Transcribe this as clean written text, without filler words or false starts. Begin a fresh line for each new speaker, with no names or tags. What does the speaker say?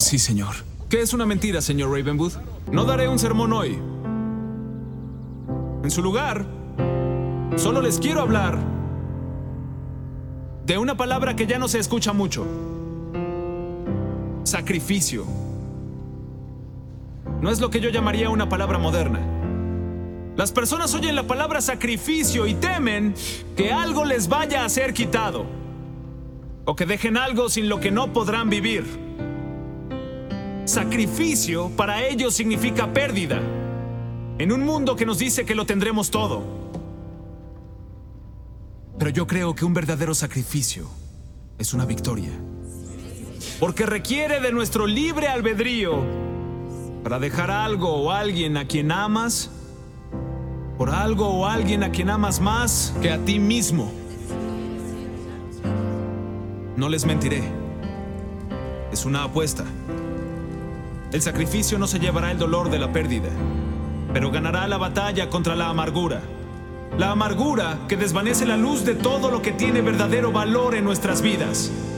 Sí, señor. ¿Qué es una mentira, señor Ravenwood? No daré un sermón hoy. En su lugar, solo les quiero hablar de una palabra que ya no se escucha mucho. Sacrificio. No es lo que yo llamaría una palabra moderna. Las personas oyen la palabra sacrificio y temen que algo les vaya a ser quitado, o que dejen algo sin lo que no podrán vivir. Sacrificio para ellos significa pérdida, en un mundo que nos dice que lo tendremos todo. Pero yo creo que un verdadero sacrificio es una victoria, porque requiere de nuestro libre albedrío para dejar algo o alguien a quien amas, por algo o alguien a quien amas más que a ti mismo. No les mentiré, es una apuesta. El sacrificio no se llevará el dolor de la pérdida, pero ganará la batalla contra la amargura. La amargura que desvanece la luz de todo lo que tiene verdadero valor en nuestras vidas.